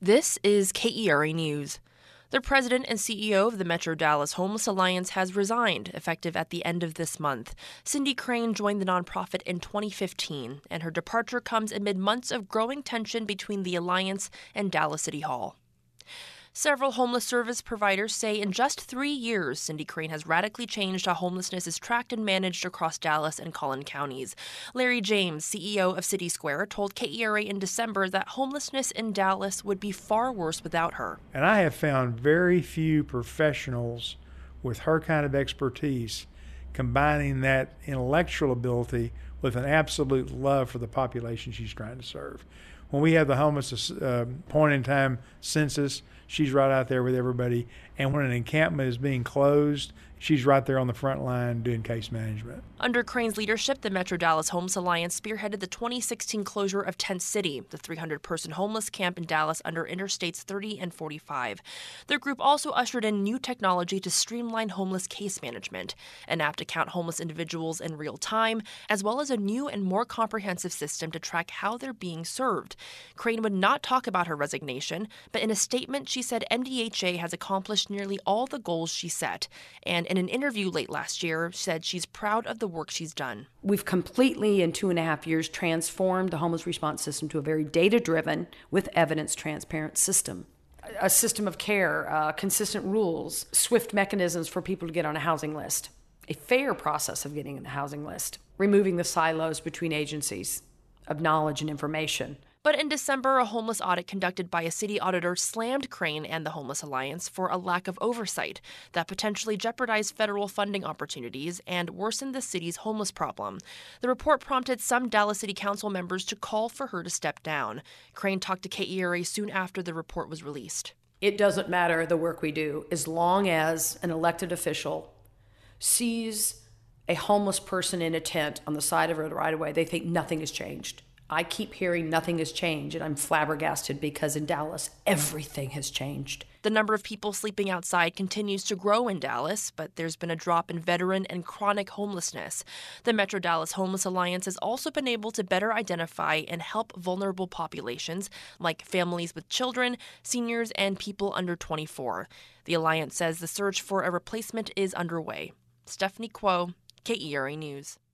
This is KERA News. The president and CEO of the Metro Dallas Homeless Alliance has resigned, effective at the end of this month. Cindy Crane joined the nonprofit in 2015, and her departure comes amid months of growing tension between the alliance and Dallas City Hall. Several homeless service providers say in just 3 years, Cindy Crane has radically changed how homelessness is tracked and managed across Dallas and Collin counties. Larry James, CEO of City Square, told KERA in December that homelessness in Dallas would be far worse without her. And I have found very few professionals with her kind of expertise combining that intellectual ability with an absolute love for the population she's trying to serve. When we have the homeless point-in-time census, she's right out there with everybody. And when an encampment is being closed, she's right there on the front line doing case management. Under Crane's leadership, the Metro Dallas Homeless Alliance spearheaded the 2016 closure of Tent City, the 300-person homeless camp in Dallas under Interstates 30 and 45. Their group also ushered in new technology to streamline homeless case management, an app to count homeless individuals in real time, as well as a new and more comprehensive system to track how they're being served. Crane would not talk about her resignation, but in a statement she said MDHA has accomplished nearly all the goals she set, and in an interview late last year, said she's proud of the work she's done. We've completely, in 2.5 years, transformed the homeless response system to a very data-driven, with evidence, transparent system. A system of care, consistent rules, swift mechanisms for people to get on a housing list, a fair process of getting on the housing list, removing the silos between agencies of knowledge and information. But in December, a homeless audit conducted by a city auditor slammed Crane and the Homeless Alliance for a lack of oversight that potentially jeopardized federal funding opportunities and worsened the city's homeless problem. The report prompted some Dallas City Council members to call for her to step down. Crane talked to KERA soon after the report was released. It doesn't matter the work we do as long as an elected official sees a homeless person in a tent on the side of the right-of-way, they think nothing has changed. I keep hearing nothing has changed, and I'm flabbergasted because in Dallas, everything has changed. The number of people sleeping outside continues to grow in Dallas, but there's been a drop in veteran and chronic homelessness. The Metro Dallas Homeless Alliance has also been able to better identify and help vulnerable populations, like families with children, seniors, and people under 24. The Alliance says the search for a replacement is underway. Stephanie Kuo, KERA News.